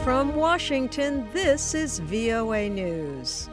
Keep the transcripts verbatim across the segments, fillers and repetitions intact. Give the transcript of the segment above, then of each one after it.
From Washington, this is V O A News.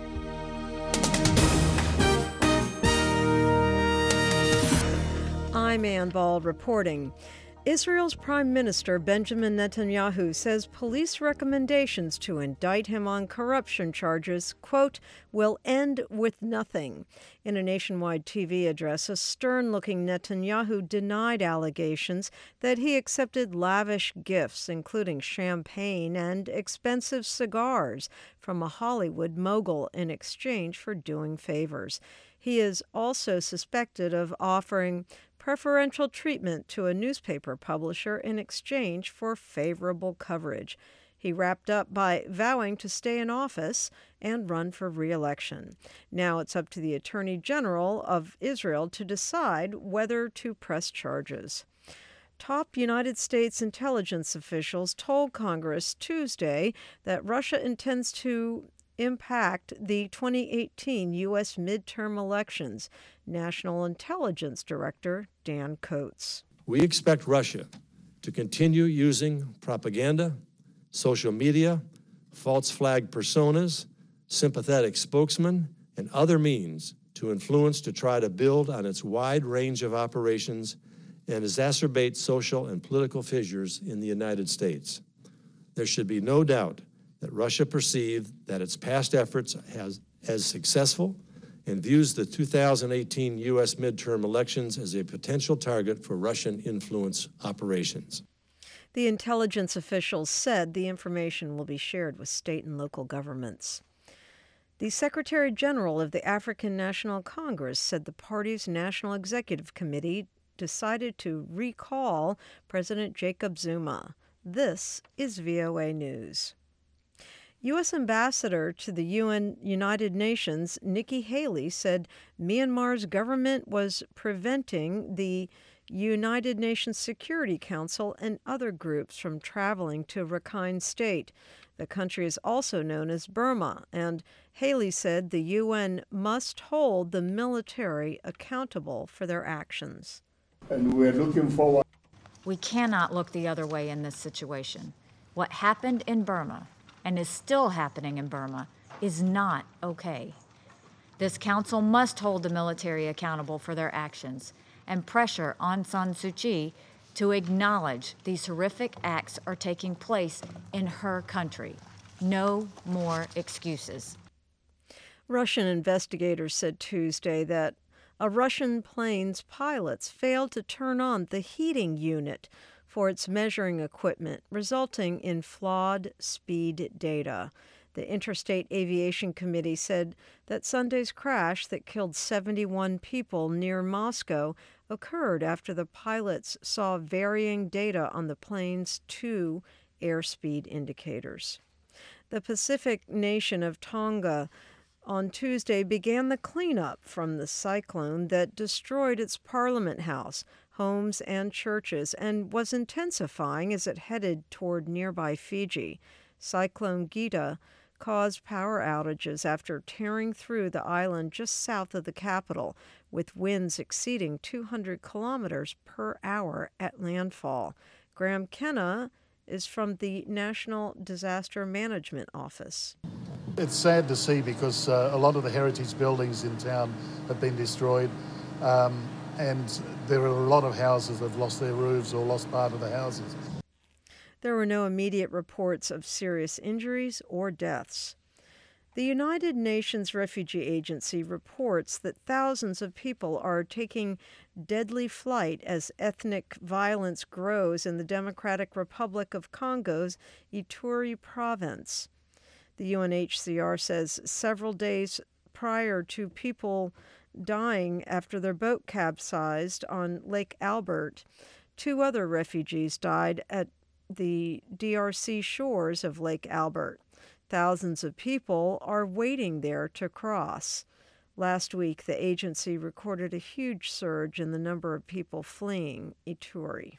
I'm Ann Bald reporting. Israel's Prime Minister Benjamin Netanyahu says police recommendations to indict him on corruption charges, quote, will end with nothing. In a nationwide T V address, a stern-looking Netanyahu denied allegations that he accepted lavish gifts, including champagne and expensive cigars, from a Hollywood mogul in exchange for doing favors. He is also suspected of offering preferential treatment to a newspaper publisher in exchange for favorable coverage. He wrapped up by vowing to stay in office and run for re-election. Now it's up to the Attorney General of Israel to decide whether to press charges. Top United States intelligence officials told Congress Tuesday that Russia intends to impact the twenty eighteen U S midterm elections. National Intelligence Director Dan Coats. We expect Russia to continue using propaganda, social media, false flag personas, sympathetic spokesmen, and other means to influence to try to build on its wide range of operations and exacerbate social and political fissures in the United States. There should be no doubt that Russia perceived that its past efforts has, as successful and views the two thousand eighteen U S midterm elections as a potential target for Russian influence operations. The intelligence officials said the information will be shared with state and local governments. The Secretary General of the African National Congress said the party's National Executive Committee decided to recall President Jacob Zuma. This is V O A News. U S Ambassador to the U N United Nations, Nikki Haley, said Myanmar's government was preventing the United Nations Security Council and other groups from traveling to Rakhine State. The country is also known as Burma, and Haley said the U N must hold the military accountable for their actions. And we're looking forward. We cannot look the other way in this situation. What happened in Burma and is still happening in Burma is not okay. This council must hold the military accountable for their actions and pressure Aung San Suu Kyi to acknowledge these horrific acts are taking place in her country. No more excuses. Russian investigators said Tuesday that a Russian plane's pilots failed to turn on the heating unit for its measuring equipment, resulting in flawed speed data. The Interstate Aviation Committee said that Sunday's crash that killed seventy-one people near Moscow occurred after the pilots saw varying data on the plane's two airspeed indicators. The Pacific nation of Tonga on Tuesday began the cleanup from the cyclone that destroyed its parliament house, homes, and churches, and was intensifying as it headed toward nearby Fiji. Cyclone Gita caused power outages after tearing through the island just south of the capital, with winds exceeding two hundred kilometers per hour at landfall. Graham Kenna is from the National Disaster Management Office. It's sad to see because uh, a lot of the heritage buildings in town have been destroyed, um, and there are a lot of houses that have lost their roofs or lost part of the houses. There were no immediate reports of serious injuries or deaths. The United Nations Refugee Agency reports that thousands of people are taking deadly flight as ethnic violence grows in the Democratic Republic of Congo's Ituri province. The U N H C R says several days prior to people dying after their boat capsized on Lake Albert, two other refugees died at the D R C shores of Lake Albert. Thousands of people are waiting there to cross. Last week, the agency recorded a huge surge in the number of people fleeing Ituri,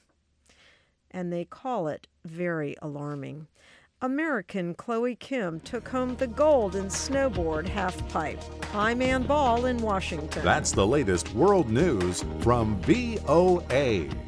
and they call it very alarming. American Chloe Kim took home the gold in snowboard halfpipe. I'm Ann Ball in Washington. That's the latest world news from V O A.